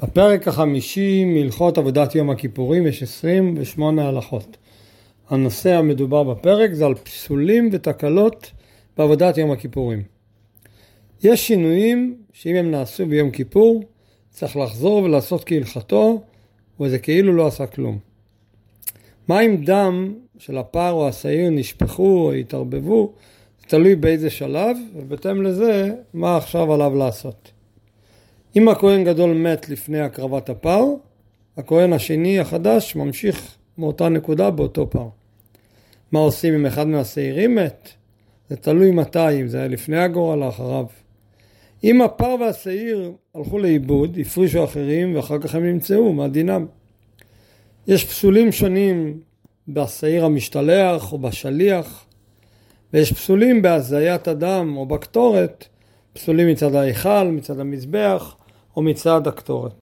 בפרק החמישי מהלכות עבודת יום הכיפורים יש 28 הלכות. הנושא המדובר בפרק זה על פסולים ותקלות בעבודת יום הכיפורים. יש שינויים שאם הם נעשו ביום כיפור צריך לחזור ולעשות כהלכתו, וזה כאילו לא עשה כלום. מה אם דם של הפר או השעיר נשפכו או התערבבו, זה תלוי באיזה שלב, ובהתאם לזה מה עכשיו עליו לעשות. אם הכהן גדול מת לפני הקרבת הפר, הכהן השני החדש ממשיך מאותה נקודה באותו פר. מה עושים אם אחד מהשעירים מת? זה תלוי מתי, אם זה היה לפני הגורל או אחריו. אם הפר והשעיר הלכו לאיבוד, הפרישו אחרים ואחר כך הם נמצאו, מה דינם? יש פסולים שונים בשעיר המשתלח או בשליח, ויש פסולים בהזיית אדם או בקטורת, פסולים מצד ההיכל, מצד המזבח או מצד הקטורת.